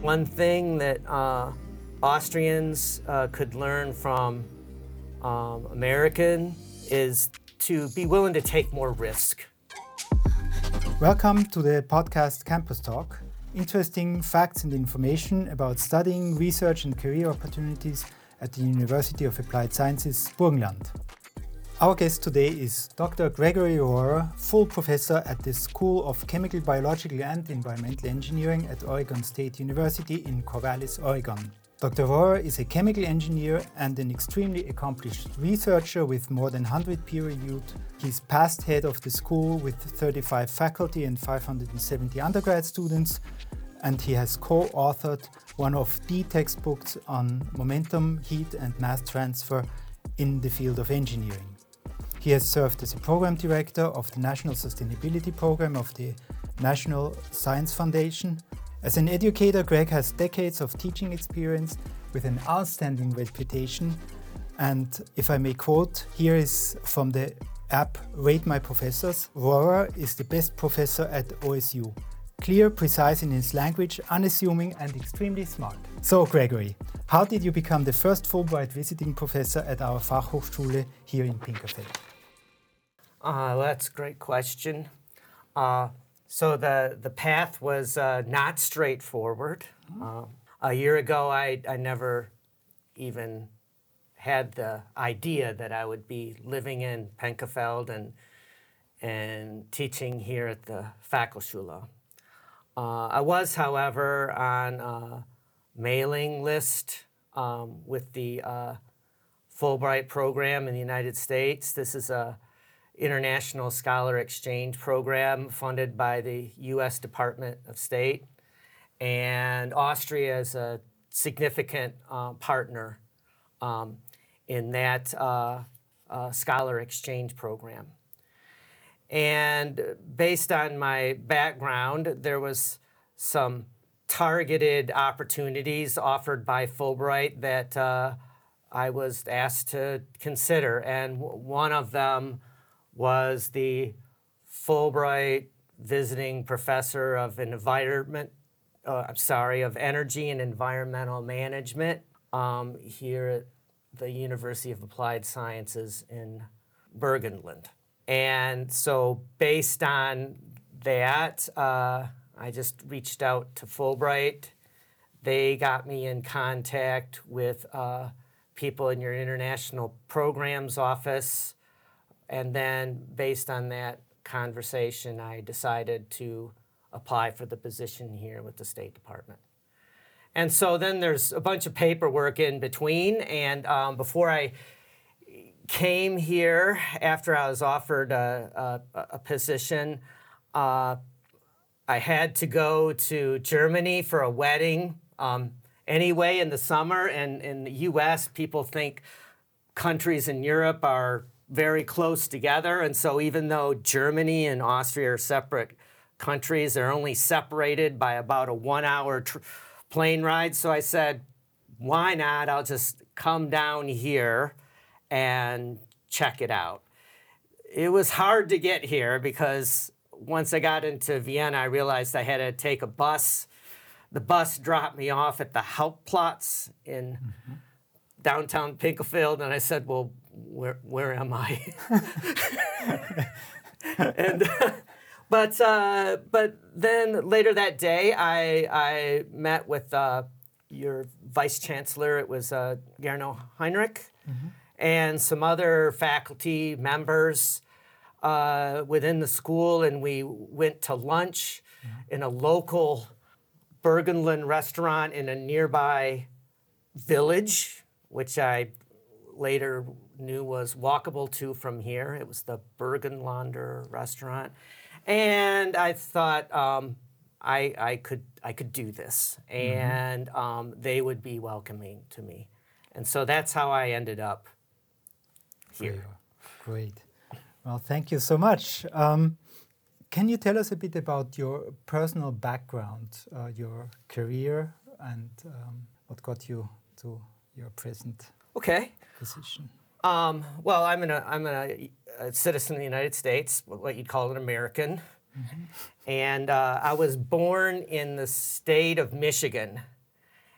one thing that Austrians could learn from American is to be willing to take more risk. Welcome to the podcast Campus Talk. Interesting facts and information about studying, research and career opportunities at the University of Applied Sciences, Burgenland. Our guest today is Dr. Gregory Rohrer, full professor at the School of Chemical, Biological and Environmental Engineering at Oregon State University in Corvallis, Oregon. Dr. Rohrer is a chemical engineer and an extremely accomplished researcher with more than 100 peer-reviewed. He's past head of the school with 35 faculty and 570 undergrad students, and he has co-authored one of the textbooks on momentum, heat and mass transfer in the field of engineering. He has served as a program director of the National Sustainability Program of the National Science Foundation. As an educator, Greg has decades of teaching experience with an outstanding reputation. And if I may quote, here is from the app Rate My Professors: Rohrer is the best professor at OSU. Clear, precise in his language, unassuming and extremely smart. So Gregory, how did you become the first Fulbright visiting professor at our Fachhochschule here in Pinkerfeld? That's a great question. So the path was not straightforward. A year ago, I never even had the idea that I would be living in Pinkerfeld and teaching here at the Fachhochschule. I was, however, on a mailing list with the Fulbright program in the United States. This is a international scholar exchange program funded by the U.S. Department of State. And Austria is a significant partner in that scholar exchange program. And based on my background, there was some targeted opportunities offered by Fulbright that I was asked to consider. And one of them was the Fulbright visiting professor of of energy and environmental management here at the University of Applied Sciences in Burgenland. And so based on that, I just reached out to Fulbright. They got me in contact with people in your international programs office. And then based on that conversation, I decided to apply for the position here with the State Department. And so then there's a bunch of paperwork in between. And before I came here, after I was offered a position, I had to go to Germany for a wedding. Anyway, in the summer, and in the U.S., people think countries in Europe are very close together. And so even though Germany and Austria are separate countries, they're only separated by about a 1-hour plane ride. So I said, why not? I'll just come down here and check it out. It was hard to get here because once I got into Vienna, I realized I had to take a bus. The bus dropped me off at the Hauptplatz in downtown Pinkerfeld, and I said, well, where am I? And but then later that day, I met with your vice chancellor. It was Gernot Heinrich, and some other faculty members within the school, and we went to lunch in a local Burgenland restaurant in a nearby village, which I later knew was walkable to from here. It was the Burgenlander restaurant. And I thought I could do this, and they would be welcoming to me. And so that's how I ended up here. Great. Well, thank you so much. Can you tell us a bit about your personal background, your career, and what got you to your present position? Well, I'm a citizen of the United States, what you'd call an American. And I was born in the state of Michigan.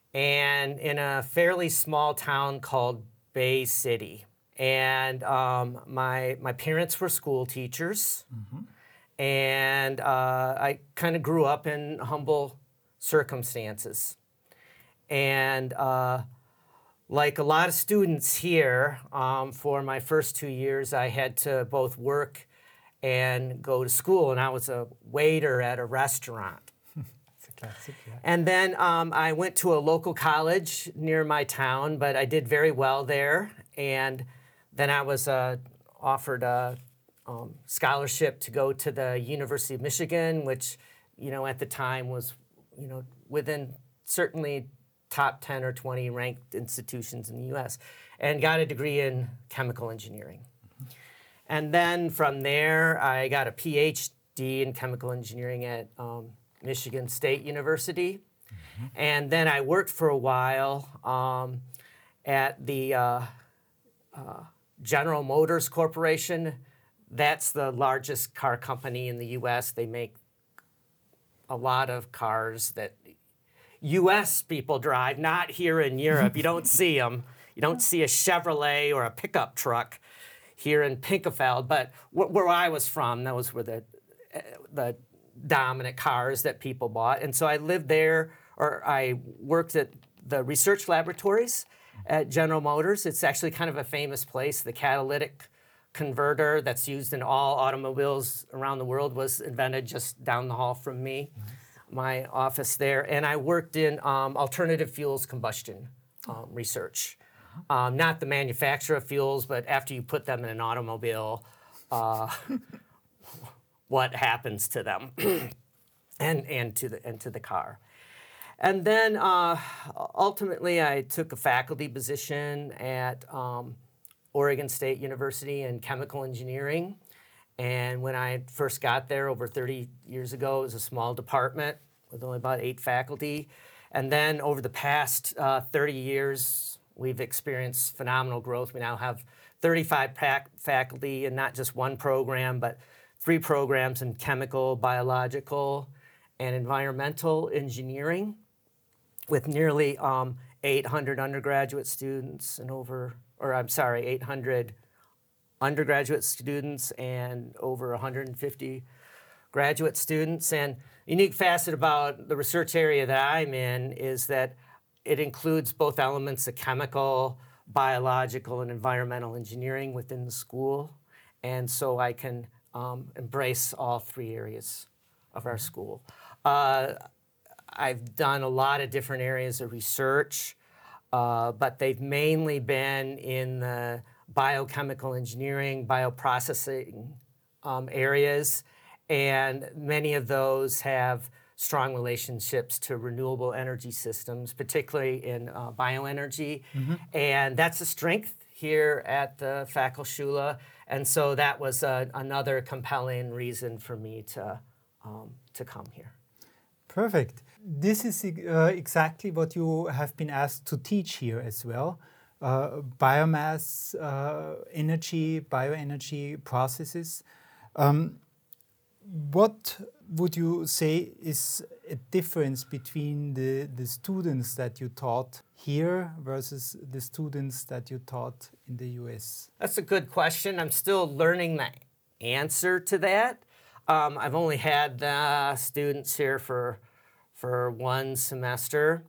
and in a fairly small town called Bay City. And my parents were school teachers, and I kind of grew up in humble circumstances. And like a lot of students here, for my first 2 years, I had to both work and go to school, and I was a waiter at a restaurant. It's a classic, yeah. And then I went to a local college near my town, but I did very well there. And then I was offered a scholarship to go to the University of Michigan, which, at the time was, within certainly top 10 or 20 ranked institutions in the U.S., and got a degree in chemical engineering. And then from there, I got a PhD in chemical engineering at Michigan State University. And then I worked for a while at the General Motors Corporation. That's the largest car company in the U.S. They make a lot of cars that U.S. people drive, not here in Europe. You don't see them. You don't see a Chevrolet or a pickup truck here in Pinkefeld. But where I was from, those were the dominant cars that people bought. And so I lived there, or I worked at the research laboratories at General Motors. It's actually kind of a famous place. The catalytic converter that's used in all automobiles around the world was invented just down the hall from me. My office there, and I worked in alternative fuels combustion research. Not the manufacture of fuels, but after you put them in an automobile, what happens to them and to the car. And then ultimately I took a faculty position at Oregon State University in chemical engineering. And when I first got there over 30 years ago, it was a small department with only about 8 faculty. And then over the past 30 years, we've experienced phenomenal growth. We now have 35 faculty, and not just one program, but 3 programs in chemical, biological, and environmental engineering, with nearly 800 undergraduate students and 800 undergraduate students and over 150 graduate students. And the unique facet about the research area that I'm in is that it includes both elements of chemical, biological, and environmental engineering within the school. And so I can embrace all 3 areas of our school. I've done a lot of different areas of research, but they've mainly been in the biochemical engineering, bioprocessing areas, and many of those have strong relationships to renewable energy systems, particularly in bioenergy. And that's a strength here at the Fachhochschule, and so that was another compelling reason for me to come here. Perfect. This is exactly what you have been asked to teach here as well. Biomass, energy, bioenergy processes. What would you say is a difference between the students that you taught here versus the students that you taught in the US? That's a good question. I'm still learning the answer to that. I've only had students here for 1 semester.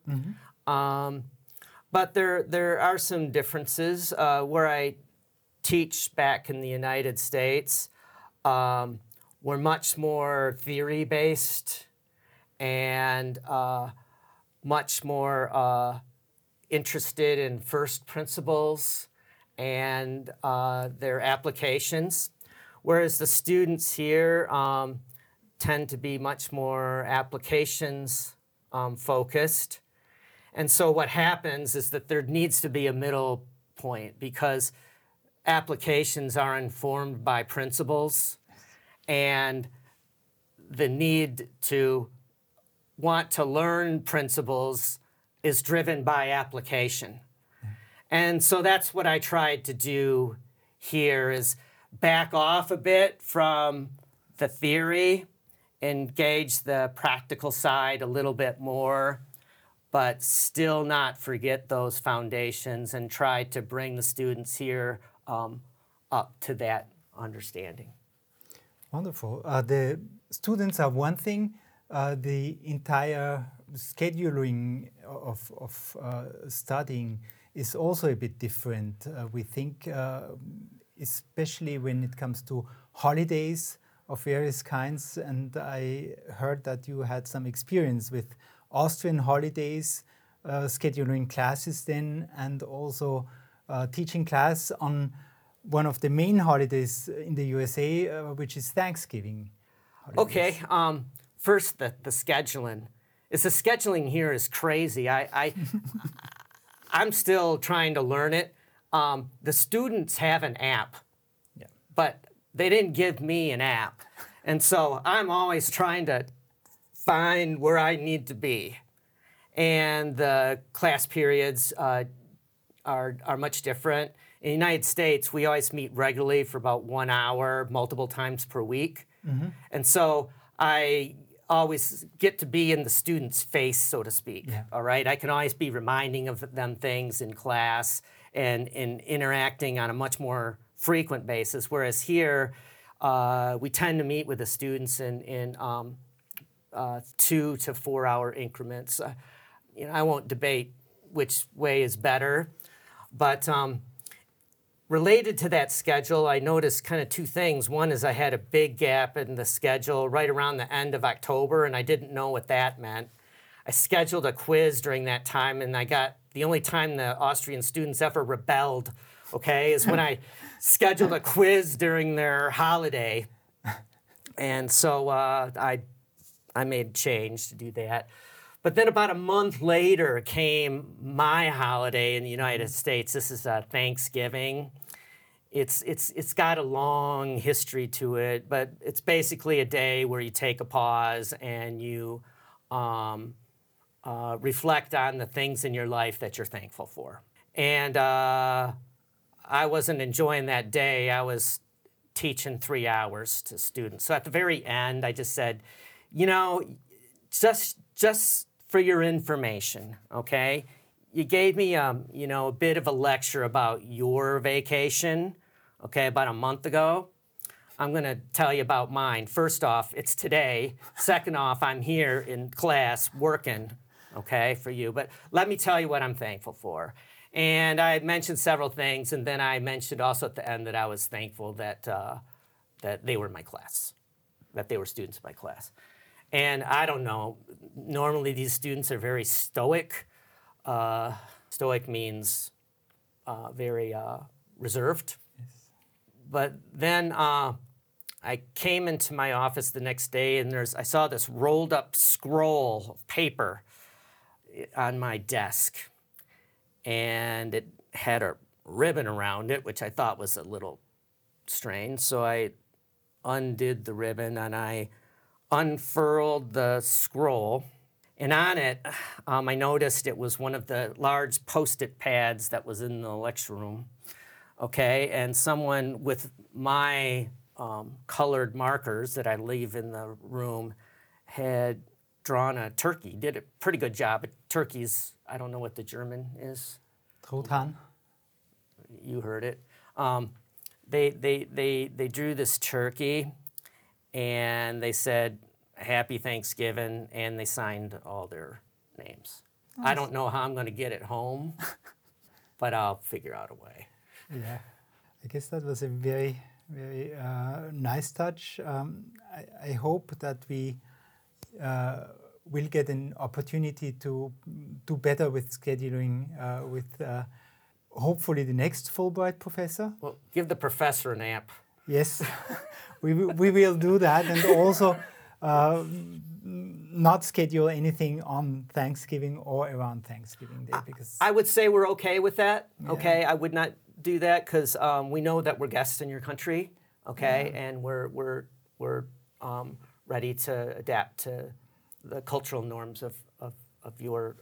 But there are some differences. Where I teach back in the United States, we're much more theory-based and much more interested in first principles and their applications, whereas the students here tend to be much more applications focused. And so what happens is that there needs to be a middle point, because applications are informed by principles, and the need to want to learn principles is driven by application. And so that's what I tried to do here, is back off a bit from the theory, engage the practical side a little bit more, but still not forget those foundations and try to bring the students here up to that understanding. Wonderful. The students are one thing. The entire scheduling of studying is also a bit different. We think, especially when it comes to holidays of various kinds, and I heard that you had some experience with Austrian holidays, scheduling classes then, and also teaching class on one of the main holidays in the USA, which is Thanksgiving. Okay, first the scheduling. The scheduling here is crazy. I'm still trying to learn it. The students have an app, but they didn't give me an app. And so I'm always trying to find where I need to be. And the class periods are much different. In the United States, we always meet regularly for about 1 hour, multiple times per week. Mm-hmm. And so I always get to be in the student's face, so to speak. Yeah. All right, I can always be reminding of them things in class and interacting on a much more frequent basis. Whereas here, we tend to meet with the students in 2 to 4 hour increments. I won't debate which way is better, but related to that schedule, I noticed kind of two things. One is I had a big gap in the schedule right around the end of October, and I didn't know what that meant. I scheduled a quiz during that time, and I got the only time the Austrian students ever rebelled, okay, is when I scheduled a quiz during their holiday. And so I made a change to do that. But then about a month later came my holiday in the United States. This is Thanksgiving. It's got a long history to it, but it's basically a day where you take a pause and you reflect on the things in your life that you're thankful for. And I wasn't enjoying that day. I was teaching 3 hours to students. So at the very end, I just said, just for your information, okay? You gave me, a bit of a lecture about your vacation, okay, about a month ago. I'm going to tell you about mine. First off, it's today. Second off, I'm here in class working, okay, for you. But let me tell you what I'm thankful for. And I mentioned several things, and then I mentioned also at the end that I was thankful that they were in my class, that they were students in my class. And I don't know, normally these students are very stoic. Stoic means very reserved. Yes. But then I came into my office the next day, and I saw this rolled up scroll of paper on my desk. And it had a ribbon around it, which I thought was a little strange. So I undid the ribbon, and I unfurled the scroll, and on it, I noticed it was one of the large Post-it pads that was in the lecture room, okay? And someone with my colored markers that I leave in the room had drawn a turkey, did a pretty good job. Turkeys, I don't know what the German is. Truthahn. You heard it. They drew this turkey, and they said, Happy Thanksgiving, and they signed all their names. Nice. I don't know how I'm going to get it home, but I'll figure out a way. Yeah, I guess that was a very, very nice touch. I hope that we will get an opportunity to do better with scheduling with hopefully the next Fulbright professor. Well, give the professor an app. Yes, we will do that, and also not schedule anything on Thanksgiving or around Thanksgiving Day, because I would say we're okay with that. Yeah. Okay, I would not do that because we know that we're guests in your country. Okay, yeah. And we're ready to adapt to the cultural norms of your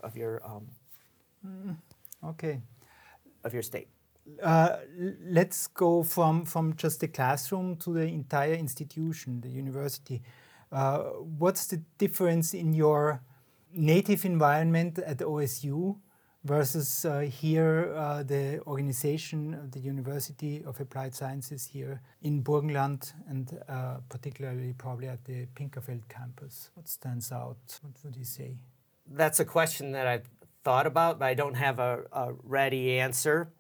okay, of your state. Let's go from just the classroom to the entire institution, the university. What's the difference in your native environment at OSU versus here the organization of the University of Applied Sciences here in Burgenland and particularly probably at the Pinkerfeld campus? What stands out? What would you say? That's a question that I've thought about, but I don't have a ready answer.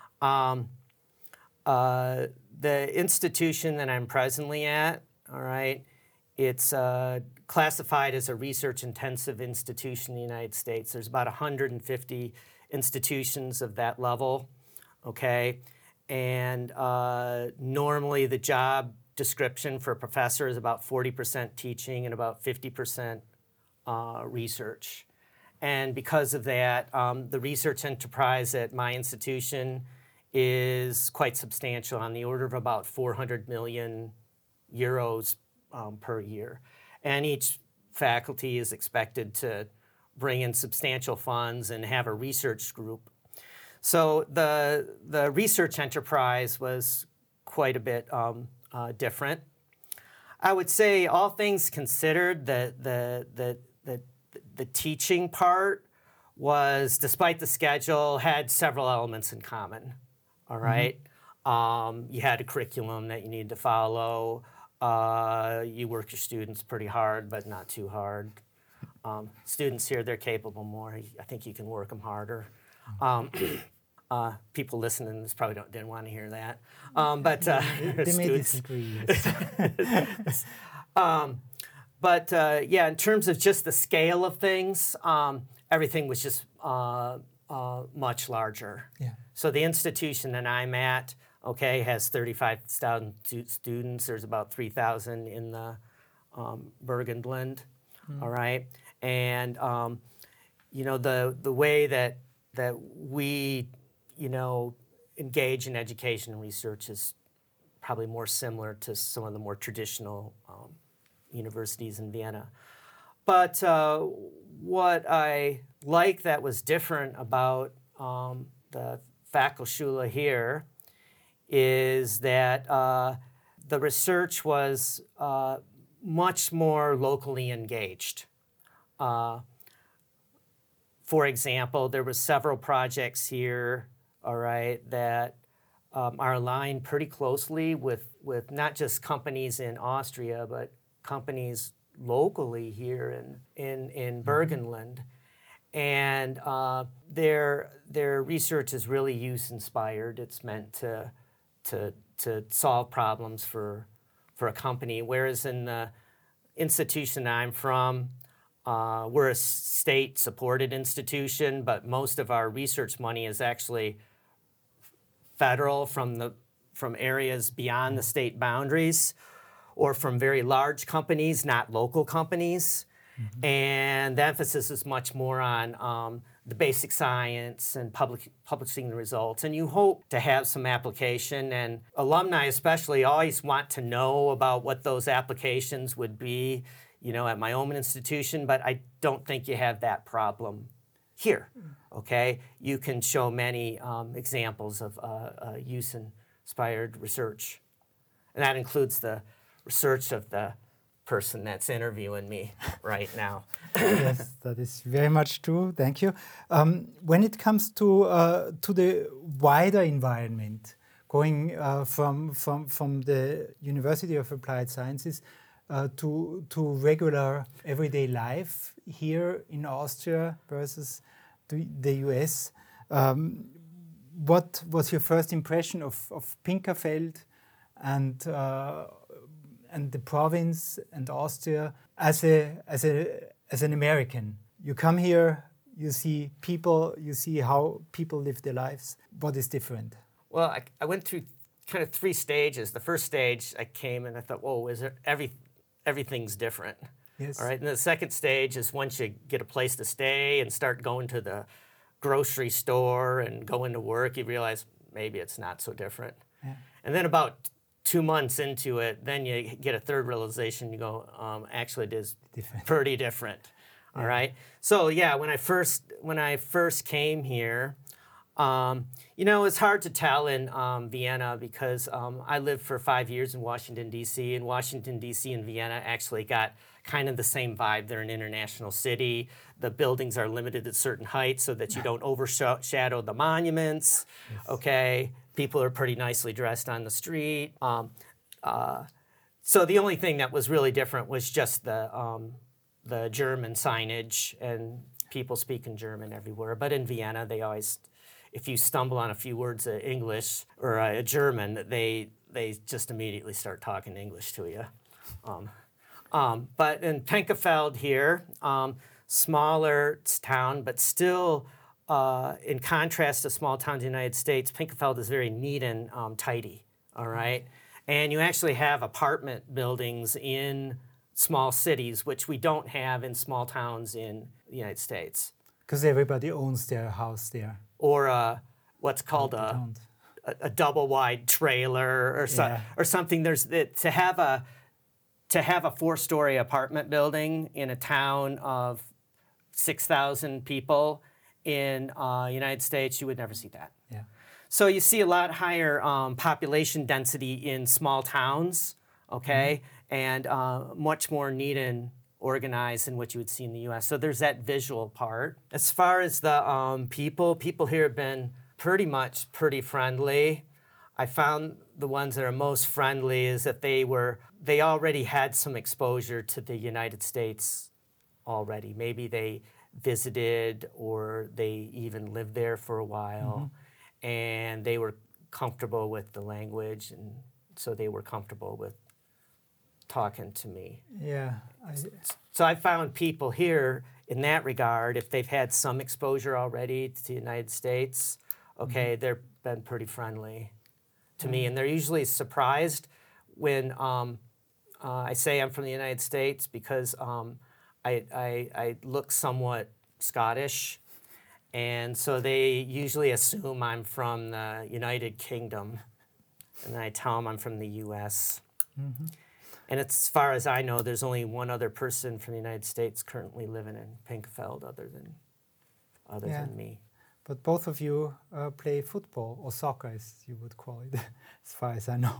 The institution that I'm presently at, all right, it's classified as a research-intensive institution in the United States. There's about 150 institutions of that level, okay? And normally the job description for a professor is about 40% teaching and about 50% research. And because of that, the research enterprise at my institution is quite substantial, on the order of about 400 million euros per year. And each faculty is expected to bring in substantial funds and have a research group. So the research enterprise was quite a bit different. I would say, all things considered, the teaching part was, despite the schedule, had several elements in common. All right. You had a curriculum that you needed to follow. You work your students pretty hard, but not too hard. Students here, they're capable more. I think you can work them harder. People listening to this probably didn't want to hear that. But they may disagree. Yes. Yeah, in terms of just the scale of things, everything was just much larger. Yeah. So the institution that I'm at, okay, has 35,000 students. There's about 3,000 in the Burgenland, all right? And, you know, the way that we, you know, engage in education and research is probably more similar to some of the more traditional universities in Vienna. But what I like that was different about the Fachhochschule here is that the research was much more locally engaged. For example, there were several projects here, all right, that are aligned pretty closely with not just companies in Austria, but companies locally here in Burgenland. And their research is really use-inspired. It's meant to solve problems for a company, whereas in the institution I'm from, we're a state-supported institution, but most of our research money is actually federal from areas beyond the state boundaries, or from very large companies, not local companies. And the emphasis is much more on the basic science and publishing the results. And you hope to have some application, and alumni especially always want to know about what those applications would be, you know, at my own institution, but I don't think you have that problem here, okay? You can show many examples of use-inspired research. And that includes the research of the person that's interviewing me right now. Yes, that is very much true. Thank you. When it comes to the wider environment, going from the University of Applied Sciences to regular everyday life here in Austria versus the US, what was your first impression of Pinkerfeld and the province and Austria as an American? You come here, you see people, you see how people live their lives. What is different? Well, I went through kind of three stages. The first stage, I came and I thought, whoa, everything's different. Yes. All right. And the second stage is once you get a place to stay and start going to the grocery store and going to work, you realize maybe it's not so different. Yeah. And then about 2 months into it, then you get a third realization. You go, actually, it is pretty different. All right. So yeah, when I first came here, you know, it's hard to tell in Vienna because I lived for 5 years in Washington D.C. and Washington D.C. and Vienna actually got kind of the same vibe. They're an international city. The buildings are limited at certain heights so that you don't overshadow the monuments. Yes. Okay, people are pretty nicely dressed on the street. So the only thing that was really different was just the German signage, and people speaking German everywhere. But in Vienna, they always, if you stumble on a few words of English or German, they just immediately start talking English to you. But in Penkefeld here, smaller town, but still, in contrast to small towns in the United States, Penkefeld is very neat and tidy, all right? And you actually have apartment buildings in small cities, which we don't have in small towns in the United States. Because everybody owns their house there. Or what's called They don't. a double wide trailer or or something. There's to have a 4-story apartment building in a town of 6,000 people in United States, you would never see that. Yeah. So you see a lot higher population density in small towns, okay, and much more neat and organized than what you would see in the U.S. So there's that visual part. As far as the people here have been pretty friendly. I found the ones that are most friendly is that they already had some exposure to the United States already. Maybe they visited or they even lived there for a while, and they were comfortable with the language, and so they were comfortable with talking to me. Yeah. So I found people here in that regard, if they've had some exposure already to the United States, okay, they've been pretty friendly to me, and they're usually surprised when I say I'm from the United States because I look somewhat Scottish, and so they usually assume I'm from the United Kingdom, and then I tell them I'm from the U.S. And as far as I know, there's only one other person from the United States currently living in Penkefeld other than me. But both of you play football, or soccer as you would call it, as far as I know.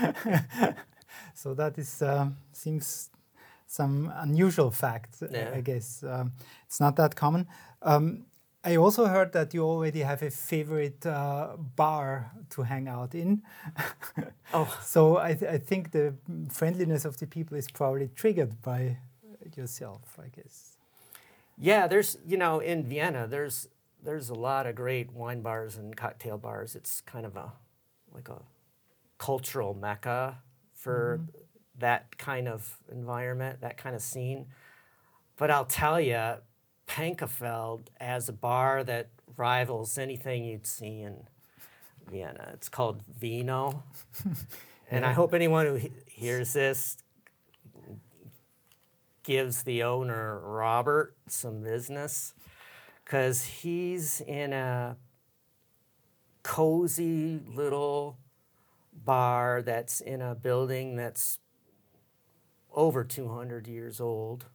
So that is seems some unusual fact, I guess. It's not that common. I also heard that you already have a favorite bar to hang out in. Oh. So I think the friendliness of the people is probably triggered by yourself, I guess. Yeah, there's, in Vienna, there's a lot of great wine bars and cocktail bars. It's kind of like a cultural mecca for that kind of environment, that kind of scene. But I'll tell you, Penkefeld has a bar that rivals anything you'd see in Vienna. It's called Vino. And I hope anyone who hears this gives the owner, Robert, some business, because he's in a cozy little bar that's in a building that's over 200 years old,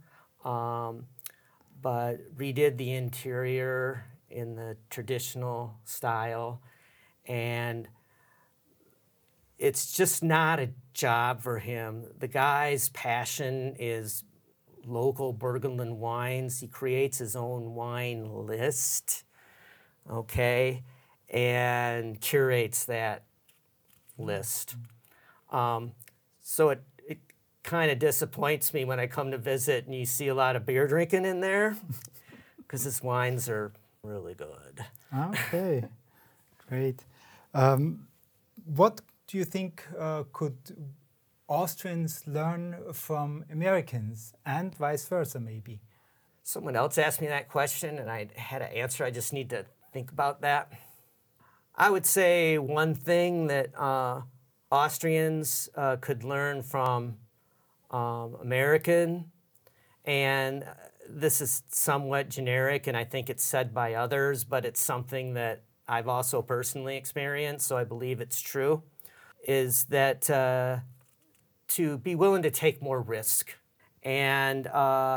but redid the interior in the traditional style, and it's just not a job for him. The guy's passion is local Burgenland wines. He creates his own wine list, okay, and curates that list. So it kind of disappoints me when I come to visit and you see a lot of beer drinking in there, because his wines are really good. Okay, great. What do you think could Austrians learn from Americans, and vice versa, maybe? Someone else asked me that question, and I had an answer. I just need to think about that. I would say one thing that Austrians could learn from American, and this is somewhat generic, and I think it's said by others, but it's something that I've also personally experienced, so I believe it's true, is that to be willing to take more risk. And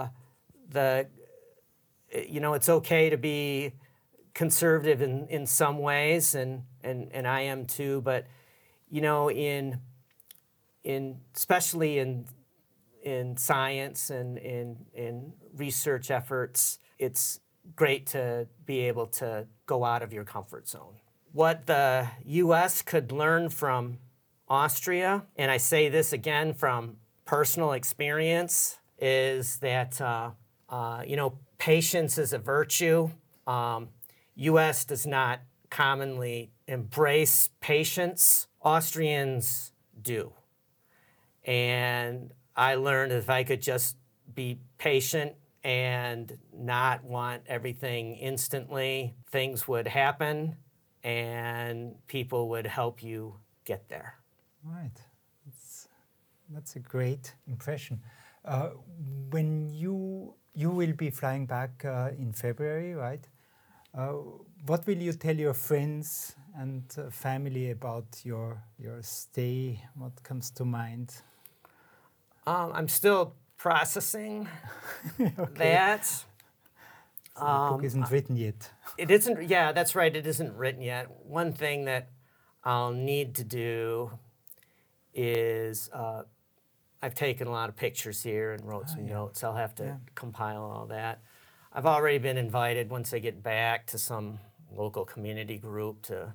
it's okay to be conservative in some ways, and I am too, but especially in in science and in research efforts, it's great to be able to go out of your comfort zone. What the U.S. could learn from Austria, and I say this again from personal experience, is that patience is a virtue. U.S. does not commonly embrace patience. Austrians do. And I learned if I could just be patient and not want everything instantly, things would happen and people would help you get there. Right. That's a great impression. When you will be flying back in February, right? What will you tell your friends and family about your stay? What comes to mind? I'm still processing that. So the book isn't written yet. It isn't, yeah, that's right, it isn't written yet. One thing that I'll need to do is, I've taken a lot of pictures here and wrote some notes. I'll have to compile all that. I've already been invited once I get back to some local community group to,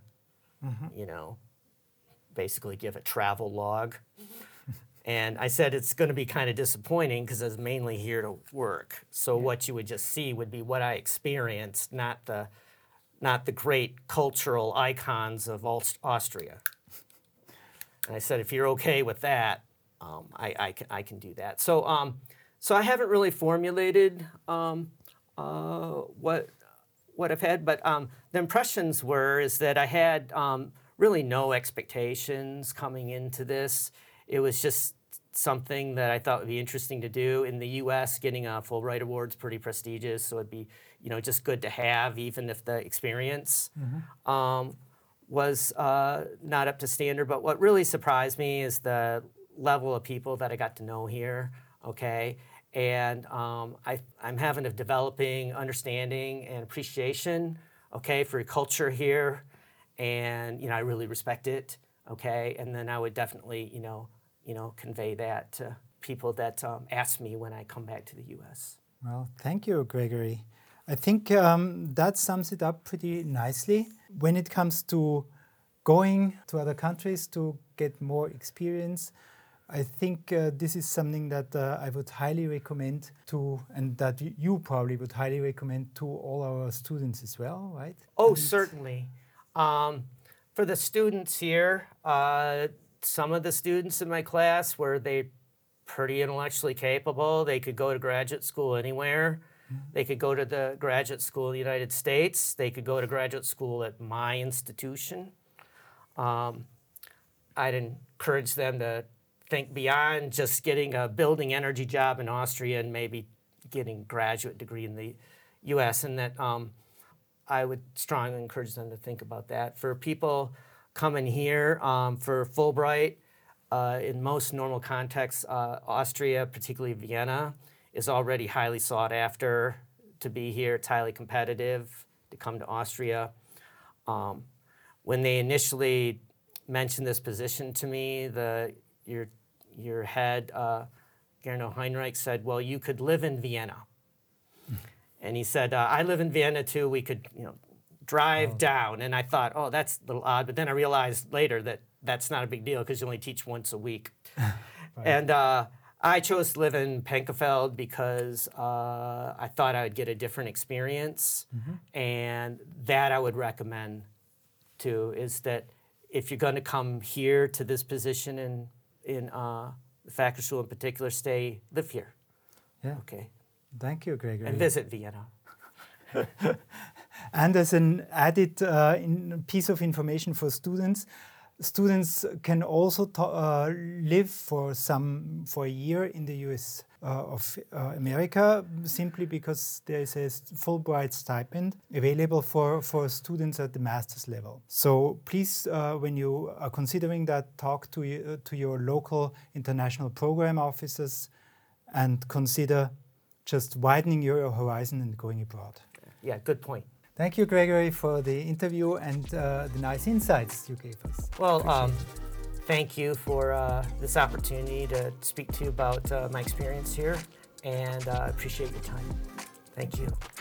basically give a travel log. And I said it's going to be kind of disappointing because I was mainly here to work. So what you would just see would be what I experienced, not the great cultural icons of Austria. And I said, if you're okay with that, I can do that. So I haven't really formulated what I've had, but the impressions is that I had really no expectations coming into this. It was just something that I thought would be interesting to do. In the U.S., getting a Fulbright Award's pretty prestigious, so it'd be just good to have, even if the experience was not up to standard. But what really surprised me is the level of people that I got to know here. Okay, and I'm having a developing understanding and appreciation. Okay, for your culture here, and I really respect it. Okay, and then I would definitely convey that to people that ask me when I come back to the U.S. Well, thank you, Gregory. I think that sums it up pretty nicely. When it comes to going to other countries to get more experience, I think this is something that I would highly recommend to, and that you probably would highly recommend to all our students as well, right? Oh, certainly. For the students here, some of the students in my class were pretty intellectually capable. They could go to graduate school anywhere. They could go to the graduate school in the United States. They could go to graduate school at my institution. I'd encourage them to think beyond just getting a building energy job in Austria and maybe getting a graduate degree in the U.S. and that I would strongly encourage them to think about that. For people coming here for Fulbright, in most normal contexts, Austria, particularly Vienna, is already highly sought after to be here. It's highly competitive to come to Austria. When they initially mentioned this position to me, your head, Gernot Heinrich, said, well, you could live in Vienna. And he said, I live in Vienna too, we could drive down. And I thought, oh, that's a little odd. But then I realized later that that's not a big deal because you only teach once a week. Right. And I chose to live in Penkefeld because I thought I would get a different experience. And that I would recommend too, is that if you're going to come here to this position in the faculty school in particular, live here. Yeah. Okay. Thank you, Gregory. And visit Vienna. And as an added piece of information for students, students can also live for a year in the U.S. of America, simply because there is a Fulbright stipend available for students at the master's level. So please, when you are considering that, talk to your local international program officers and consider just widening your horizon and going abroad. Yeah, good point. Thank you, Gregory, for the interview and the nice insights you gave us. Well, thank you for this opportunity to speak to you about my experience here, and I appreciate your time. Thank you.